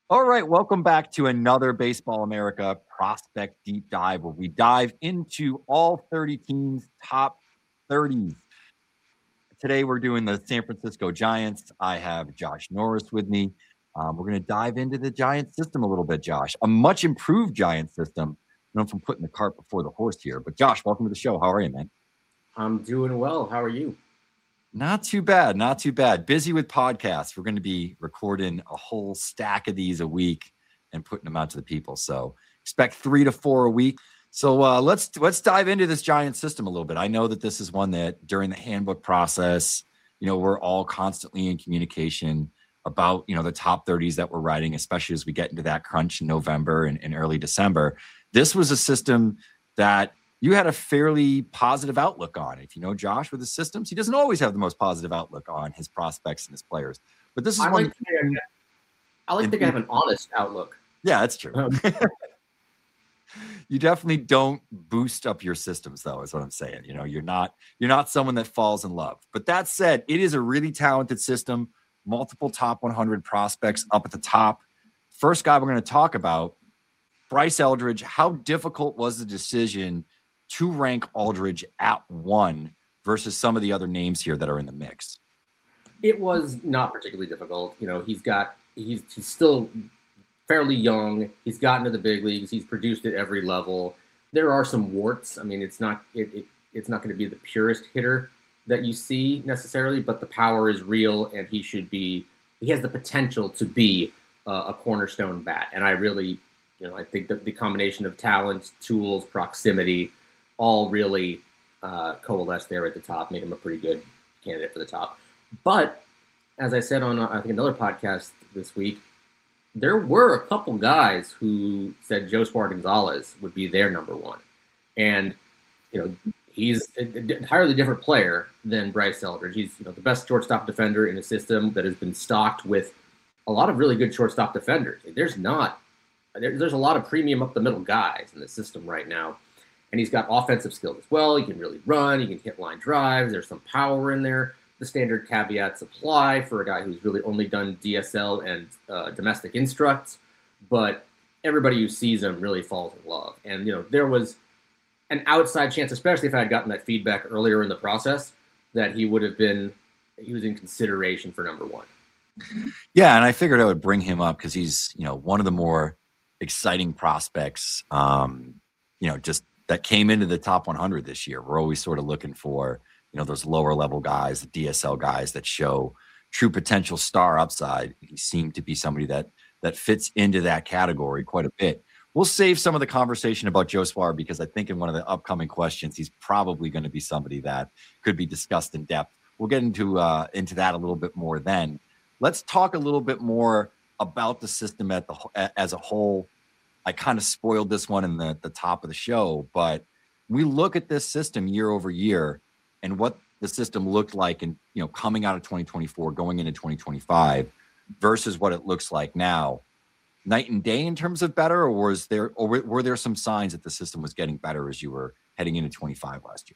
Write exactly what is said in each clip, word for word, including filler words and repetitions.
All right, welcome back to another Baseball America prospect deep dive where we dive into all thirty teams' top thirties. Today we're doing the San Francisco Giants. I have Josh Norris with me. Um, we're going to dive into the Giant system a little bit, Josh. A much improved Giant system. I know if I'm putting the cart before the horse here, but Josh, welcome to the show. How are you, man? I'm doing well. How are you? Not too bad. Not too bad. Busy with podcasts. We're going to be recording a whole stack of these a week and putting them out to the people. So expect three to four a week. So uh, let's let's dive into this Giant system a little bit. I know that this is one that during the handbook process, you know, we're all constantly in communication about, you know, the top thirties that we're writing, especially as we get into that crunch in November and, and early December. This was a system that you had a fairly positive outlook on. If you know Josh with his systems, he doesn't always have the most positive outlook on his prospects and his players. But this is I one. like, that, I like to think I have an honest outlook. Yeah, that's true. Um, you definitely don't boost up your systems, though, is what I'm saying. You know, you're not you're not someone that falls in love. But that said, it is a really talented system. Multiple top one hundred prospects up at the top. First guy we're going to talk about, Bryce Eldridge. How difficult was the decision to rank Aldridge at one versus some of the other names here that are in the mix? It was not particularly difficult. You know, he's got he's he's still fairly young. He's gotten to the big leagues. He's produced at every level. There are some warts. I mean, it's not it, it it's not going to be the purest hitter that you see necessarily, but the power is real, and he should be. He has the potential to be uh, a cornerstone bat. And I really, you know, I think that the combination of talent, tools, proximity, all really uh, coalesce there at the top, made him a pretty good candidate for the top. But as I said on, uh, I think, another podcast this week, there were a couple guys who said Joshua Gonzalez would be their number one. And, you know, he's an entirely different player than Bryce Eldridge. He's, you know, the best shortstop defender in a system that has been stocked with a lot of really good shortstop defenders. There's not, there, there's a lot of premium up the middle guys in the system right now. And he's got offensive skills as well. He can really run. He can hit line drives. There's some power in there. The standard caveats apply for a guy who's really only done D S L and uh, domestic instructs. But everybody who sees him really falls in love. And, you know, there was an outside chance, especially if I had gotten that feedback earlier in the process, that he would have been, he was in consideration for number one. Yeah, and I figured I would bring him up because he's, you know, one of the more exciting prospects, um, you know, just that came into the top one hundred this year. We're always sort of looking for, you know, those lower level guys, the D S L guys that show true potential star upside. He seemed to be somebody that that fits into that category quite a bit. We'll save some of the conversation about Joe Suarez because I think in one of the upcoming questions, he's probably going to be somebody that could be discussed in depth. We'll get into uh, into that a little bit more then. Let's talk a little bit more about the system at the as a whole. I kind of spoiled this one in the, the top of the show, but we look at this system year over year and what the system looked like in, you know, coming out of twenty twenty-four, going into twenty twenty-five versus what it looks like now. Night and day in terms of better, or was there, or were there some signs that the system was getting better as you were heading into twenty-five last year?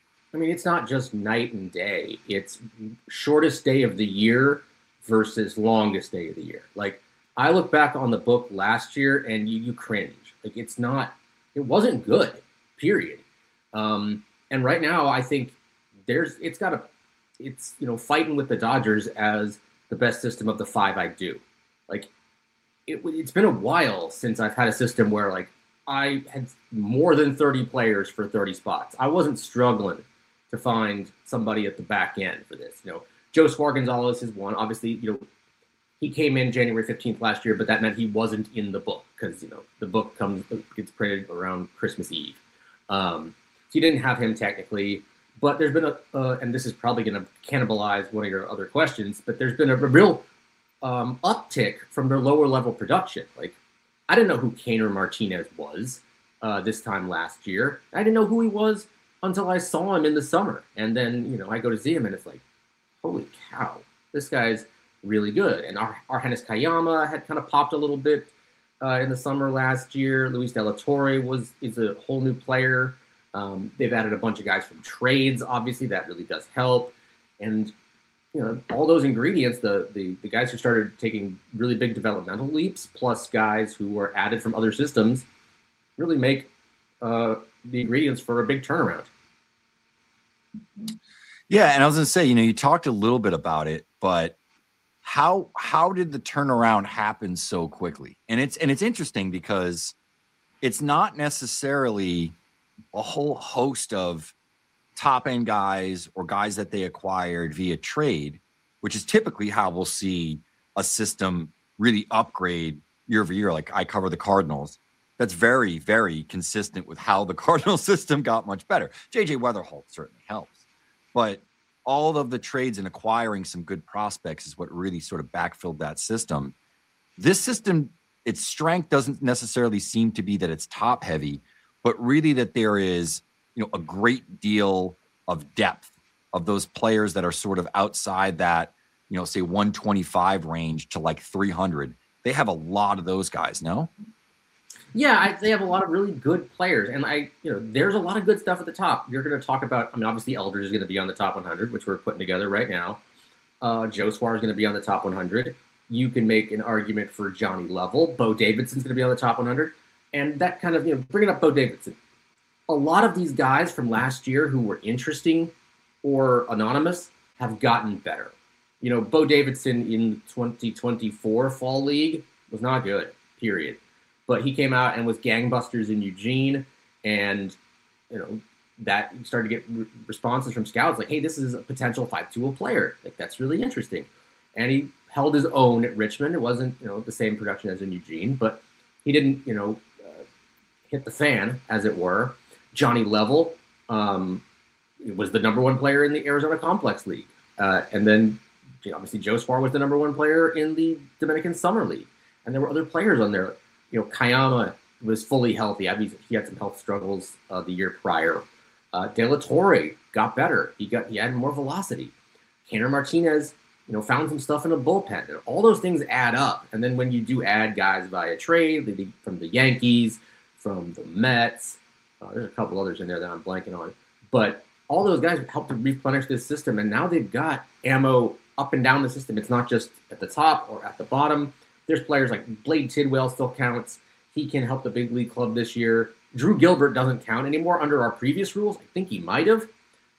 I mean, it's not just night and day. It's shortest day of the year versus longest day of the year. Like, I look back on the book last year and you, you cringe. Like, it's not, it wasn't good, period. Um, and right now, I think there's, it's got a, it's, you know, fighting with the Dodgers as the best system of the five I do. Like, it, it's been a while since I've had a system where, like, I had more than thirty players for thirty spots. I wasn't struggling to find somebody at the back end for this. You know, Joe Suarez Gonzalez is one. Obviously, you know, he came in January fifteenth last year, but that meant he wasn't in the book because, you know, the book comes gets printed around Christmas Eve. Um, so you didn't have him technically, but there's been a, uh, and this is probably going to cannibalize one of your other questions, but there's been a, a real um, uptick from their lower level production. Like, I didn't know who Kainer Martinez was uh, this time last year. I didn't know who he was until I saw him in the summer. And then, you know, I go to see him and it's like, holy cow, this guy's really good. And Ar- Argenis Kayama had kind of popped a little bit uh, in the summer last year. Luis De La Torre was is a whole new player. Um, they've added a bunch of guys from trades. Obviously, that really does help. And, you know, all those ingredients, the, the the guys who started taking really big developmental leaps, plus guys who were added from other systems, really make uh, the ingredients for a big turnaround. Yeah, and I was going to say, you know, you talked a little bit about it, but how how did the turnaround happen so quickly? And it's and it's interesting because it's not necessarily a whole host of top end guys or guys that they acquired via trade, which is typically how we'll see a system really upgrade year over year. Like I cover the Cardinals. That's very, very consistent with how the Cardinal system got much better. J J Weatherholt certainly helps, but all of the trades and acquiring some good prospects is what really sort of backfilled that system. This system, its strength doesn't necessarily seem to be that it's top heavy, but really that there is, you know, a great deal of depth of those players that are sort of outside that, you know, say one twenty-five range to like three hundred. They have a lot of those guys, no? Yeah, I, they have a lot of really good players, and I, you know, there's a lot of good stuff at the top. You're going to talk about, I mean, obviously Eldridge is going to be on the top one hundred, which we're putting together right now. Uh, Joe Suarez is going to be on the top one hundred. You can make an argument for Johnny Level. Bo Davidson's going to be on the top one hundred, and that kind of, you know, bringing up Bo Davidson. A lot of these guys from last year who were interesting or anonymous have gotten better. You know, Bo Davidson in twenty twenty-four Fall League was not good, period. But he came out and was gangbusters in Eugene, and, you know, that started to get re- responses from scouts like, hey, this is a potential five-tool player. Like, that's really interesting. And he held his own at Richmond. It wasn't, you know, the same production as in Eugene, but he didn't, you know, uh, hit the fan, as it were. Johnny Level um, was the number one player in the Arizona Complex League. Uh, and then, you know, obviously, Joe Suarez was the number one player in the Dominican Summer League. And there were other players on there. You know, Kayama was fully healthy. I mean, he had some health struggles uh, the year prior. Uh, De La Torre got better. He got he had more velocity. Tanner Martinez, you know, found some stuff in the bullpen. And all those things add up. And then when you do add guys via trade from the Yankees, from the Mets, uh, there's a couple others in there that I'm blanking on. But all those guys helped to replenish this system. And now they've got ammo up and down the system. It's not just at the top or at the bottom. There's players like Blade Tidwell still counts. He can help the big league club this year. Drew Gilbert doesn't count anymore under our previous rules. I think he might have.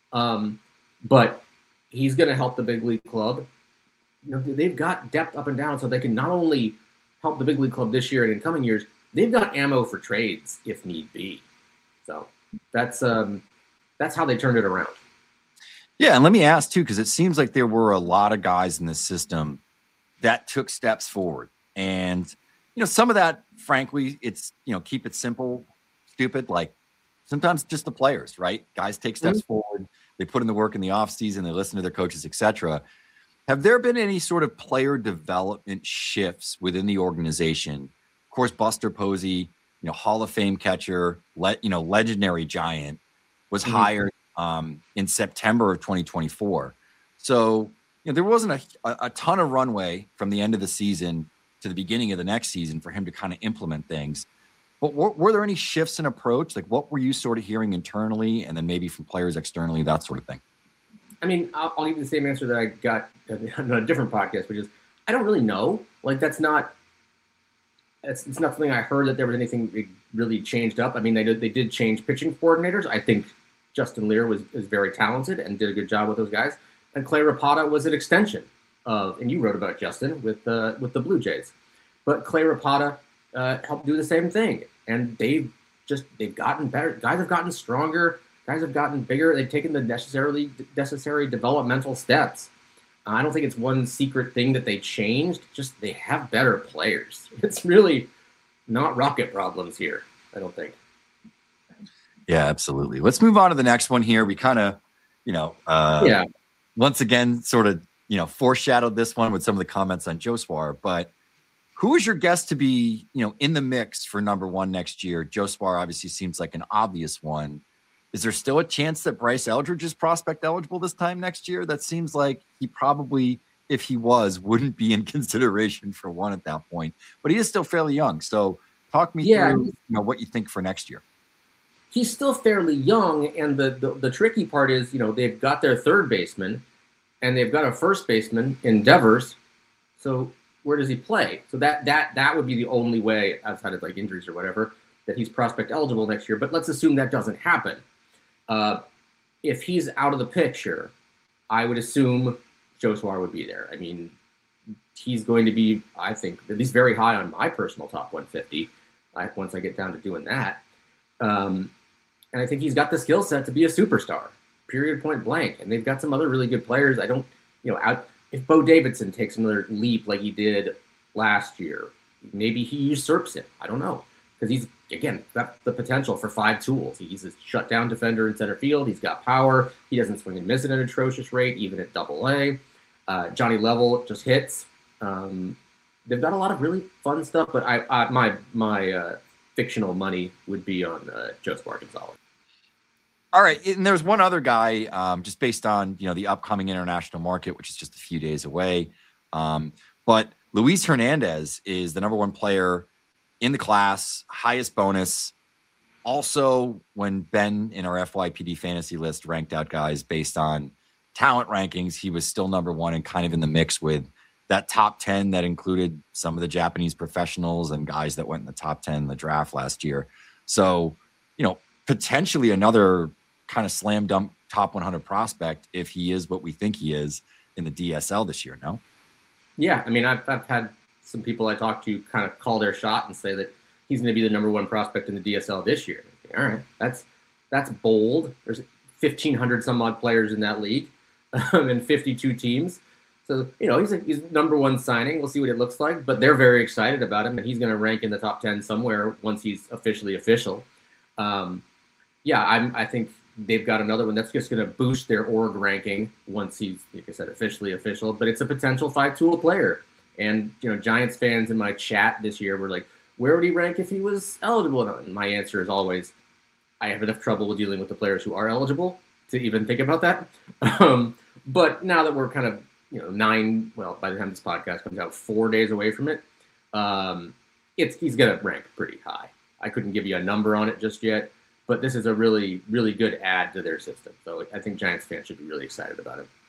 Um, but he's going to help the big league club. You know, they've got depth up and down, so they can not only help the big league club this year and in coming years, they've got ammo for trades if need be. So that's um, that's how they turned it around. Yeah, and let me ask, too, because it seems like there were a lot of guys in this system that took steps forward. And, you know, some of that, frankly, it's, you know, keep it simple, stupid. Like sometimes just the players, right? Guys take steps mm-hmm. forward. They put in the work in the offseason. They listen to their coaches, et cetera. Have there been any sort of player development shifts within the organization? Of course, Buster Posey, you know, Hall of Fame catcher, le- you know, legendary giant, was mm-hmm. hired um, in September of twenty twenty-four. So, you know, there wasn't a, a, a ton of runway from the end of the season to the beginning of the next season for him to kind of implement things. But were, were there any shifts in approach? Like what were you sort of hearing internally and then maybe from players externally, that sort of thing? I mean, I'll, I'll give you the same answer that I got on a different podcast, which is I don't really know. Like that's not, it's, it's not something I heard that there was anything really changed up. I mean, they did, they did change pitching coordinators. I think Justin Lear was, is very talented and did a good job with those guys. And Clay Rapata was an extension of, and you wrote about Justin with the with the Blue Jays, but Clay Rapata uh, helped do the same thing, and they've just they've gotten better. Guys have gotten stronger. Guys have gotten bigger. They've taken the necessarily necessary developmental steps. Uh, I don't think it's one secret thing that they changed. Just they have better players. It's really not rocket problems here. I don't think. Yeah, absolutely. Let's move on to the next one here. We kind of, you know, uh, yeah. Once again, sort of, you know, foreshadowed this one with some of the comments on Joe Suarez, but who is your guess to be, you know, in the mix for number one next year? Joe Suarez obviously seems like an obvious one. Is there still a chance that Bryce Eldridge is prospect eligible this time next year? That seems like he probably, if he was, wouldn't be in consideration for one at that point, but he is still fairly young. So talk me yeah. through, you know, what you think for next year. He's still fairly young, and the, the the tricky part is, you know, they've got their third baseman, and they've got a first baseman in Devers. So where does he play? So that that that would be the only way, outside of like injuries or whatever, that he's prospect eligible next year. But let's assume that doesn't happen. Uh, if he's out of the picture, I would assume Joe Swar would be there. I mean, he's going to be, I think, at least very high on my personal top one fifty. I, once I get down to doing that, um, and I think he's got the skill set to be a superstar. Period, point blank. And they've got some other really good players. I don't, you know, out. If Bo Davidson takes another leap like he did last year, maybe he usurps him. I don't know. Because he's, again, got the potential for five tools. He's a shutdown defender in center field. He's got power. He doesn't swing and miss at an atrocious rate, even at double A. Uh, Johnny Level just hits. Um, they've got a lot of really fun stuff, but I, I my my uh, fictional money would be on uh, Joseph Gonzalez. All right, and there's one other guy, um, just based on, you know, the upcoming international market, which is just a few days away. Um, but Luis Hernandez is the number one player in the class, highest bonus. Also, when Ben in our F Y P D fantasy list ranked out guys based on talent rankings, he was still number one and kind of in the mix with that top ten that included some of the Japanese professionals and guys that went in the top ten in the draft last year. So, you know, potentially another kind of slam dunk top one hundred prospect if he is what we think he is in the D S L this year, no? Yeah, I mean, I've, I've had some people I talked to kind of call their shot and say that he's going to be the number one prospect in the D S L this year. All right, that's that's bold. There's fifteen hundred some odd players in that league um, and fifty-two teams. So, you know, he's a he's number one signing. We'll see what it looks like, but they're very excited about him, and he's going to rank in the top ten somewhere once he's officially official. Um, yeah, I'm, I think they've got another one that's just going to boost their org ranking once he's, like I said, officially official. But it's a potential five-tool player. And, you know, Giants fans in my chat this year were like, where would he rank if he was eligible? And my answer is always, I have enough trouble with dealing with the players who are eligible to even think about that. Um, but now that we're kind of, you know, nine, well, by the time this podcast comes out, four days away from it, um, it's he's going to rank pretty high. I couldn't give you a number on it just yet, but this is a really, really good add to their system. So I think Giants fans should be really excited about it.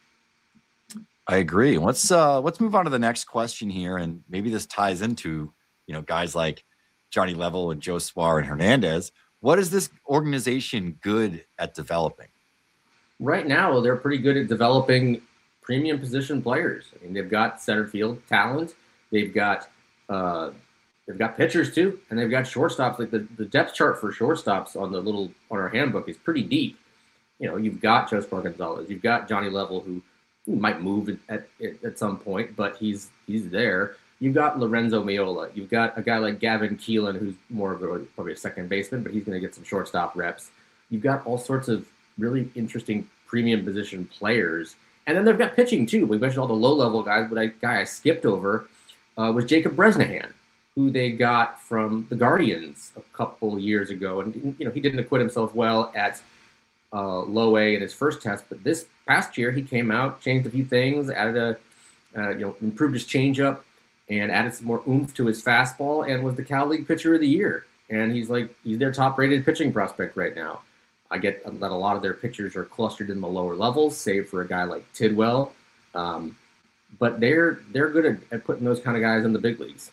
I agree. Let's uh, let's move on to the next question here, and maybe this ties into, you know, guys like Johnny Level and Joe Swar and Hernandez. What is this organization good at developing? Right now, they're pretty good at developing premium position players. I mean, they've got center field talent. They've got uh, they've got pitchers too, and they've got shortstops. Like the, the depth chart for shortstops on the little on our handbook is pretty deep. You know, you've got Joseph Gonzalez, you've got Johnny Level, who He might move at, at at some point, but he's he's there. You've got Lorenzo Miola. You've got a guy like Gavin Keelan, who's more of a, probably a second baseman, but he's going to get some shortstop reps. You've got all sorts of really interesting premium position players. And then they've got pitching, too. We mentioned all the low-level guys, but a guy I skipped over uh, was Jacob Bresnahan, who they got from the Guardians a couple years ago. And, you know, he didn't acquit himself well at uh, low A in his first test, but this past year he came out, changed a few things, added a, uh, you know, improved his changeup, and added some more oomph to his fastball, and was the Cal League Pitcher of the Year. And he's like, he's their top-rated pitching prospect right now. I get that a lot of their pitchers are clustered in the lower levels, save for a guy like Tidwell. Um, but they're they're good at, at putting those kind of guys in the big leagues.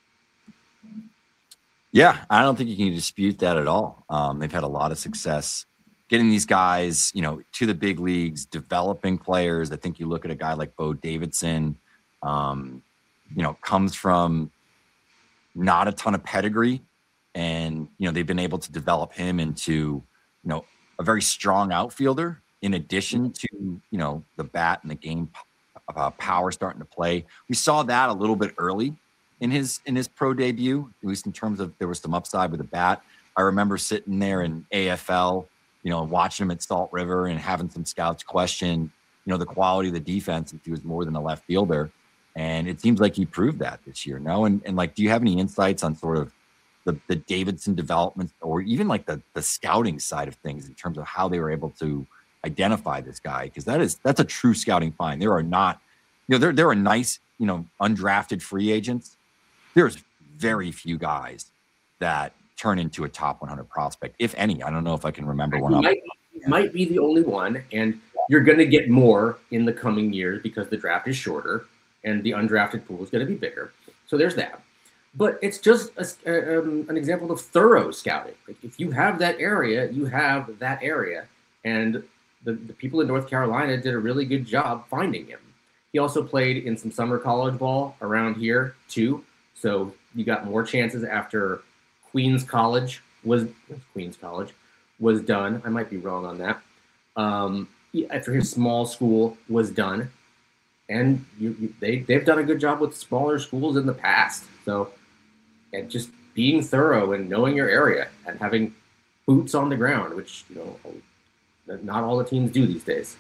Yeah, I don't think you can dispute that at all. Um, they've had a lot of success getting these guys, you know, to the big leagues, developing players. I think you look at a guy like Bo Davidson, um, you know, comes from not a ton of pedigree, and, you know, they've been able to develop him into, you know, a very strong outfielder in addition to, you know, the bat and the game uh, power starting to play. We saw that a little bit early in his in his pro debut, at least in terms of there was some upside with the bat. I remember sitting there in A F L, you know, watching him at Salt River and having some scouts question, you know, the quality of the defense if he was more than a left fielder. And it seems like he proved that this year. No, and, and like, do you have any insights on sort of the, the Davidson development, or even like the, the scouting side of things in terms of how they were able to identify this guy? Because that is, that's a true scouting find. There are not, you know, there, there are nice, you know, undrafted free agents. There's very few guys that turn into a top one hundred prospect, if any. I don't know if I can remember one. He might, might be the only one. And You're going to get more in the coming years because the draft is shorter and the undrafted pool is going to be bigger. So there's that. But it's just a, um, an example of thorough scouting. Like if you have that area, you have that area. And the, the people in North Carolina did a really good job finding him. He also played in some summer college ball around here too. So you got more chances after Queens College was Queens College was done. I might be wrong on that. Um, after his small school was done. And you, you, they, they've done a good job with smaller schools in the past. So, and just being thorough and knowing your area and having boots on the ground, which, you know, not all the teams do these days.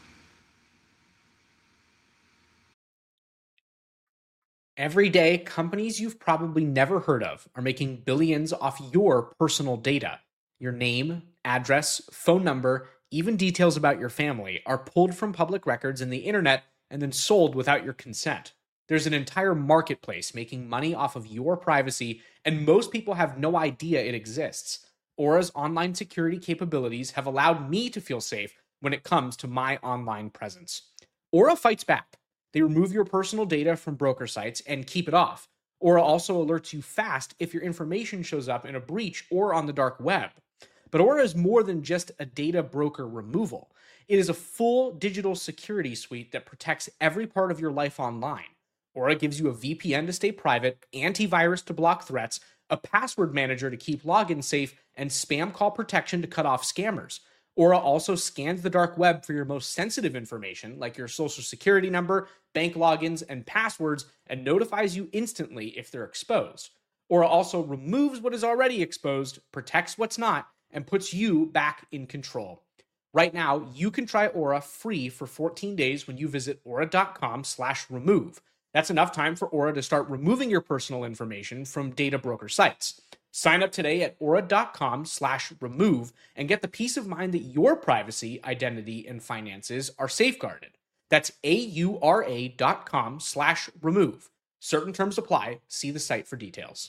Every day, companies you've probably never heard of are making billions off your personal data. Your name, address, phone number, even details about your family are pulled from public records in the internet and then sold without your consent. There's an entire marketplace making money off of your privacy, and most people have no idea it exists. Aura's online security capabilities have allowed me to feel safe when it comes to my online presence. Aura fights back. They remove your personal data from broker sites and keep it off. Aura also alerts you fast if your information shows up in a breach or on the dark web. But Aura is more than just a data broker removal. It is a full digital security suite that protects every part of your life online. Aura gives you a V P N to stay private, antivirus to block threats, a password manager to keep logins safe, and spam call protection to cut off scammers. Aura also scans the dark web for your most sensitive information, like your social security number, bank logins, and passwords, and notifies you instantly if they're exposed. Aura also removes what is already exposed, protects what's not, and puts you back in control. Right now, you can try Aura free for fourteen days when you visit aura.com slash remove. That's enough time for Aura to start removing your personal information from data broker sites. Sign up today at aura.com slash remove and get the peace of mind that your privacy, identity, and finances are safeguarded. That's A-U-R-A dot com slash remove. Certain terms apply. See the site for details.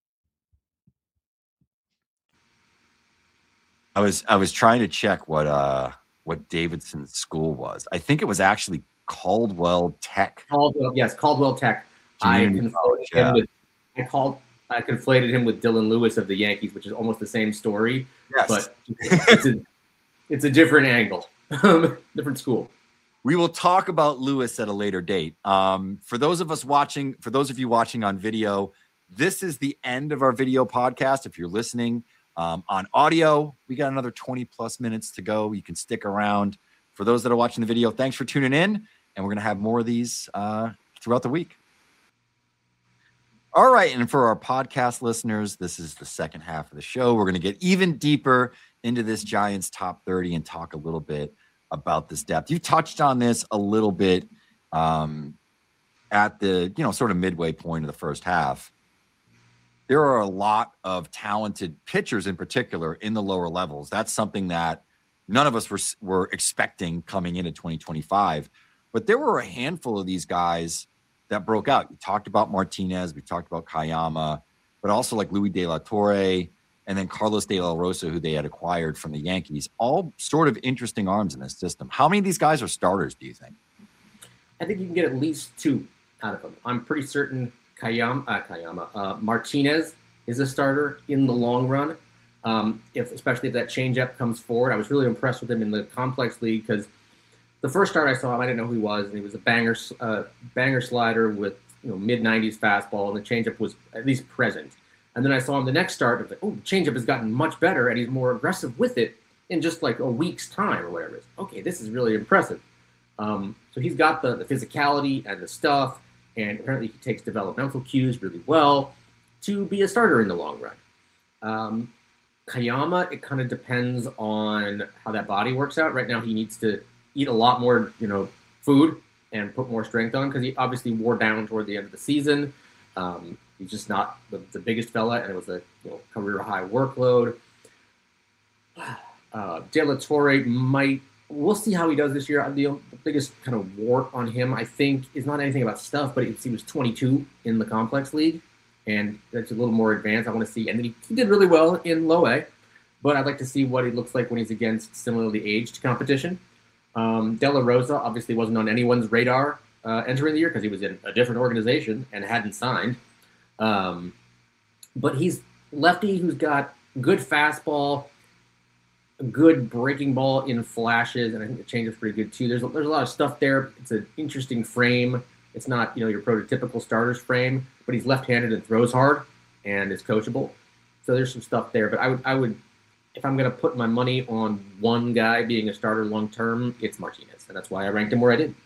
I was I was trying to check what uh what Davidson's school was. I think it was actually Caldwell Tech. Caldwell, yes, Caldwell Tech. I conflated, college, yeah. him with, I, called, I conflated him with Dylan Lewis of the Yankees, which is almost the same story, yes. but it's a, it's a different angle, different school. We will talk about Lewis at a later date. Um, for those of us watching, for those of you watching on video, this is the end of our video podcast. If you're listening um, on audio, we got another twenty plus minutes to go. You can stick around. For those that are watching the video, thanks for tuning in. And we're going to have more of these uh, throughout the week. All right. And for our podcast listeners, this is the second half of the show. We're going to get even deeper into this Giants top thirty and talk a little bit about this depth. You touched on this a little bit um, at the, you know, sort of midway point of the first half. There are a lot of talented pitchers in particular in the lower levels. That's something that none of us were, were expecting coming into twenty twenty-five. But there were a handful of these guys that broke out. You talked about Martinez. We talked about Kayama, but also like Louis De La Torre and then Carlos De La Rosa, who they had acquired from the Yankees. All sort of interesting arms in this system. How many of these guys are starters, do you think? I think you can get at least two out of them. I'm pretty certain Kayama, uh, Kayama uh, Martinez is a starter in the long run. Um, if especially if that changeup comes forward. I was really impressed with him in the complex league because the first start I saw him, I didn't know who he was, and he was a banger, uh, banger slider with you know mid nineties fastball, and the changeup was at least present. And then I saw him the next start, and I was like, oh, the changeup has gotten much better, and he's more aggressive with it in just like a week's time or whatever it is. Okay, this is really impressive. Um, so he's got the, the physicality and the stuff, and apparently he takes developmental cues really well to be a starter in the long run. Um, Kayama, it kind of depends on how that body works out. Right now, he needs to eat a lot more, you know, food and put more strength on because he obviously wore down toward the end of the season. Um, he's just not the, the biggest fella, and it was a you know, career high workload. Uh, De La Torre might. We'll see how he does this year. The, the biggest kind of wart on him, I think, is not anything about stuff, but he was twenty-two in the complex league, and that's a little more advanced. I want to see, and then he, he did really well in low A, but I'd like to see what he looks like when he's against similarly aged competition. Um, De La Rosa obviously wasn't on anyone's radar uh, entering the year because he was in a different organization and hadn't signed. Um, but he's lefty who's got good fastball, good breaking ball in flashes, and I think the change is pretty good too. There's a, there's a lot of stuff there. It's an interesting frame. It's not, you know, your prototypical starter's frame, but he's left-handed and throws hard and is coachable. So there's some stuff there. But I would, I would, if I'm going to put my money on one guy being a starter long term, it's Martinez, and that's why I ranked him where I did.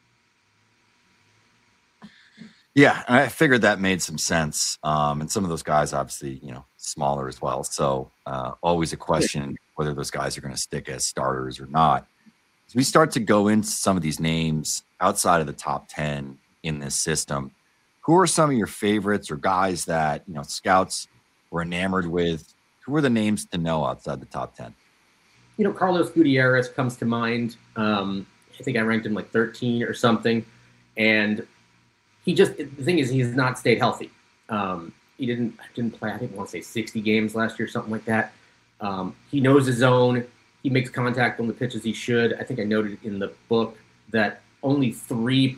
Yeah, I figured that made some sense. Um, and some of those guys, obviously, you know, smaller as well. So uh, always a question whether those guys are going to stick as starters or not. As we start to go into some of these names outside of the top ten in this system, who are some of your favorites or guys that, you know, scouts were enamored with? Who are the names to know outside the top ten? You know, Carlos Gutierrez comes to mind. Um, I think I ranked him like thirteen or something. And he just, the thing is, he's not stayed healthy. Um, he didn't didn't play, I think I want to say sixty games last year, something like that. Um, he knows his zone. He makes contact on the pitches he should. I think I noted in the book that only three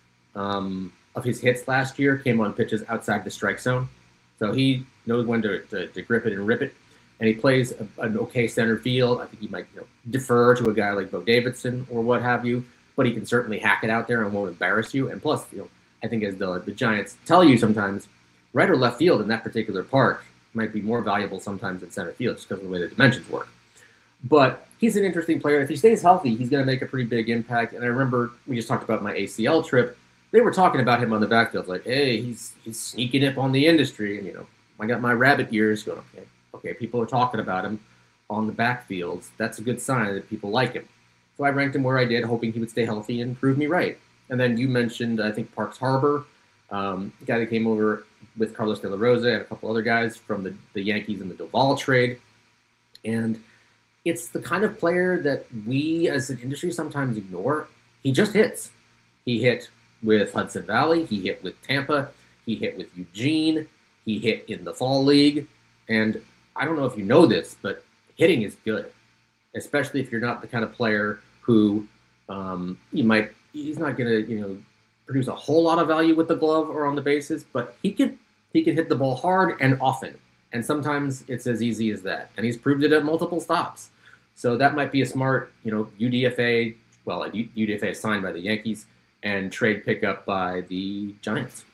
um, of his hits last year came on pitches outside the strike zone. So he knows when to, to, to grip it and rip it. And he plays a, an okay center field. I think he might, you know, defer to a guy like Bo Davidson or what have you, but he can certainly hack it out there and won't embarrass you. And plus, you know, I think as the, the Giants tell you sometimes, right or left field in that particular park might be more valuable sometimes than center field just because of the way the dimensions work. But he's an interesting player. If he stays healthy, he's going to make a pretty big impact. And I remember we just talked about my A C L trip. They were talking about him on the backfield, like, hey, he's he's sneaking up on the industry. And, you know, I got my rabbit ears going, okay, okay, people are talking about him on the backfields. That's a good sign that people like him. So I ranked him where I did, hoping he would stay healthy and prove me right. And then you mentioned, I think, Parks Harbor, um, the guy that came over with Carlos De La Rosa and a couple other guys from the, the Yankees in the Doval trade. And it's the kind of player that we as an industry sometimes ignore. He just hits. He hit with Hudson Valley. He hit with Tampa. He hit with Eugene. He hit in the fall league. And I don't know if you know this, but hitting is good, especially if you're not the kind of player who um, you might, he's not going to, you know, produce a whole lot of value with the glove or on the bases, but he could, he could hit the ball hard and often. And sometimes it's as easy as that. And he's proved it at multiple stops. So that might be a smart, you know, U D F A, well, U D F A is signed by the Yankees and trade pickup by the Giants.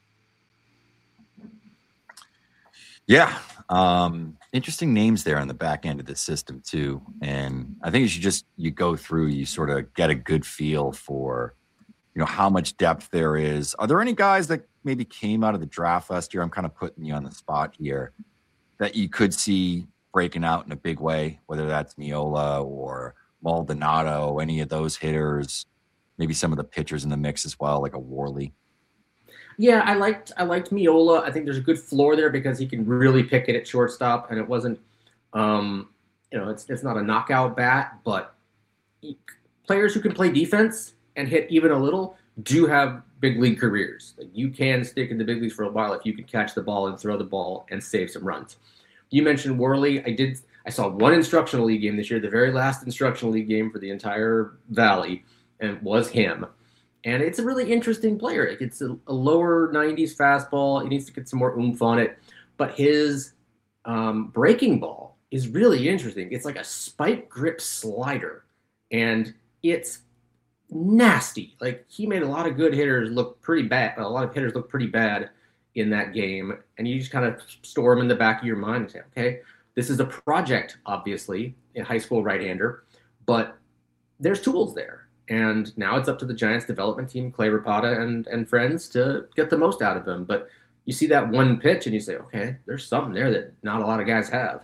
Yeah. Um, interesting names there on the back end of the system too. And I think as you just, you go through, you sort of get a good feel for, you know, how much depth there is. Are there any guys that maybe came out of the draft last year? I'm kind of putting you on the spot here that you could see breaking out in a big way, whether that's Miola or Maldonado, any of those hitters, maybe some of the pitchers in the mix as well, like a Worley. Yeah, I liked I liked Miola. I think there's a good floor there because he can really pick it at shortstop, and it wasn't, um, you know, it's it's not a knockout bat, but he, players who can play defense and hit even a little do have big league careers. Like, you can stick in the big leagues for a while if you can catch the ball and throw the ball and save some runs. You mentioned Worley. I did. I saw one instructional league game this year, the very last instructional league game for the entire Valley, and it was him. And it's a really interesting player. It's a, a lower nineties fastball. He needs to get some more oomph on it. But his um, breaking ball is really interesting. It's like a spike grip slider. And it's nasty. Like, he made a lot of good hitters look pretty bad. A lot of hitters look pretty bad in that game. And you just kind of store them in the back of your mind and say, okay, this is a project, obviously, a high school right-hander. But there's tools there. And now it's up to the Giants development team, Clay Rapata and, and friends, to get the most out of him. But you see that one pitch and you say, okay, there's something there that not a lot of guys have.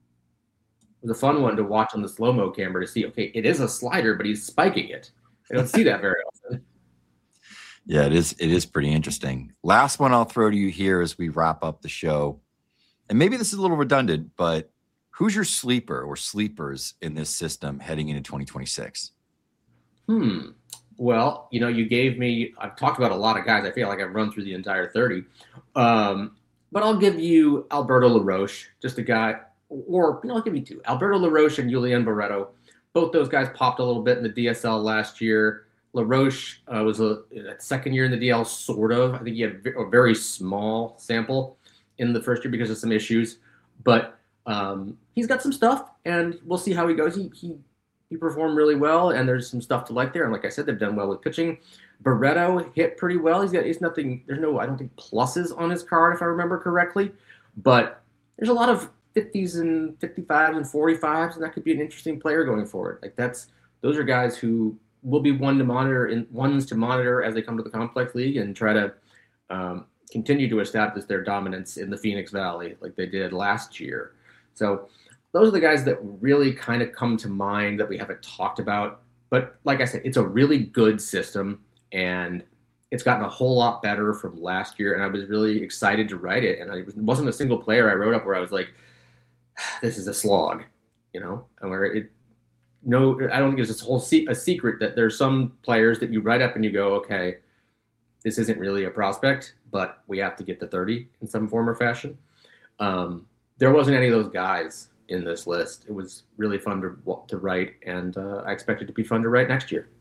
It was a fun one to watch on the slow-mo camera to see, okay, it is a slider, but he's spiking it. I don't see that very often. Yeah, it is. It is pretty interesting. Last one I'll throw to you here as we wrap up the show. And maybe this is a little redundant, but who's your sleeper or sleepers in this system heading into twenty twenty-six? Hmm. Well, you know, you gave me, I've talked about a lot of guys. I feel like I've run through the entire thirty. Um, but I'll give you Alberto LaRoche, just a guy, or, you know, I'll give you two. Alberto LaRoche and Julian Barreto, both those guys popped a little bit in the D S L last year. LaRoche uh, was a, a second year in the D L, sort of. I think he had a very small sample in the first year because of some issues, but um, he's got some stuff, and we'll see how he goes. He he he performed really well, and there's some stuff to like there. And like I said, they've done well with pitching. Barreto hit pretty well. He's got he's nothing. There's no I don't think pluses on his card if I remember correctly, but there's a lot of fifties and fifty-fives and forty-fives, and that could be an interesting player going forward. Like that's those are guys who will be one to monitor in ones to monitor as they come to the complex league and try to um, continue to establish their dominance in the Phoenix Valley like they did last year. So those are the guys that really kind of come to mind that we haven't talked about. But like I said, it's a really good system, and it's gotten a whole lot better from last year. And I was really excited to write it. And I was, wasn't a single player I wrote up where I was like, this is a slog, you know, and where it, no, I don't think it's this whole se- a secret that there's some players that you write up and you go, okay, this isn't really a prospect, but we have to get to thirty in some form or fashion. Um, there wasn't any of those guys in this list. It was really fun to to write, and uh, I expect it to be fun to write next year.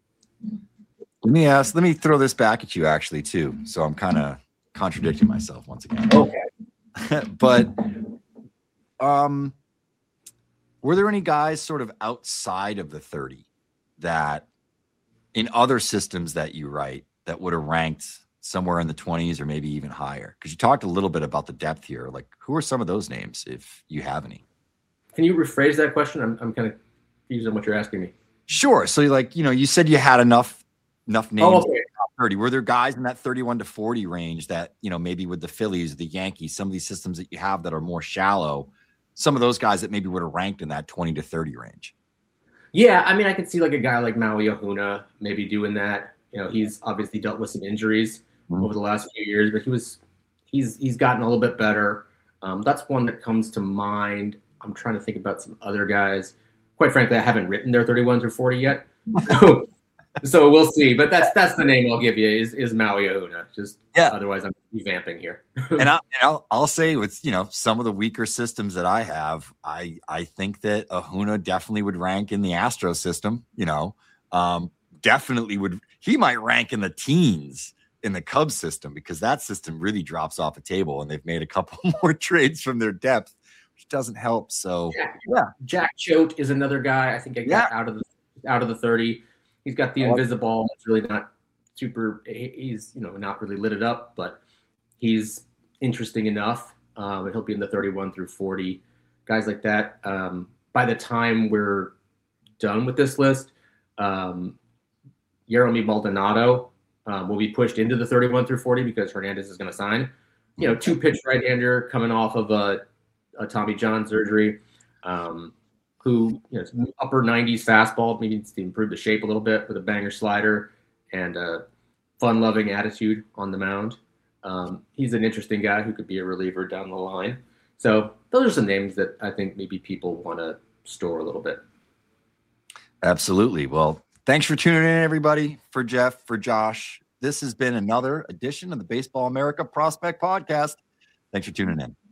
Let me ask, let me throw this back at you actually too. So I'm kind of contradicting myself once again. Okay. But um, were there any guys sort of outside of the thirty that in other systems that you write that would have ranked somewhere in the twenties or maybe even higher? Because you talked a little bit about the depth here. Like, who are some of those names, if you have any? Can you rephrase that question? I'm I'm kind of confused on what you're asking me. Sure. So, like, you know, you said you had enough enough names. Oh, okay. thirty. Were there guys in that thirty-one to forty range that, you know, maybe with the Phillies, the Yankees, some of these systems that you have that are more shallow, some of those guys that maybe would have ranked in that twenty to thirty range? Yeah, I mean, I could see like a guy like Maui Ahuna maybe doing that. You know, he's obviously dealt with some injuries mm-hmm. over the last few years, but he was he's he's gotten a little bit better. Um, that's one that comes to mind. I'm trying to think about some other guys. Quite frankly, I haven't written their thirty-one through forty yet. So, so we'll see. But that's that's the name I'll give you is, is Maui Ahuna. Just yeah. Otherwise, I'm revamping here. and I, I'll I'll say with, you know, some of the weaker systems that I have, I I think that Ahuna definitely would rank in the Astro system. You know, um, definitely would. He might rank in the teens in the Cubs system because that system really drops off the table, and they've made a couple more trades from their depth, which doesn't help. So yeah, yeah. Jack Choate is another guy I think I got yeah. out of the out of the thirty. He's got the Invisiball. It's really not super. He's you know not really lit it up, but he's interesting enough. Um, and he'll be in the thirty-one through forty. Guys like that. Um, by the time we're done with this list, um, Yeremy Maldonado um, will be pushed into the thirty-one through forty because Hernandez is going to sign. You know, two pitch right-hander coming off of a, a Tommy John surgery. Um, who, you know, upper nineties fastball, maybe needs to improve the shape a little bit with a banger slider and a fun-loving attitude on the mound. Um, he's an interesting guy who could be a reliever down the line. So those are some names that I think maybe people want to store a little bit. Absolutely. Well, thanks for tuning in, everybody. For Jeff, for Josh, this has been another edition of the Baseball America Prospect Podcast. Thanks for tuning in.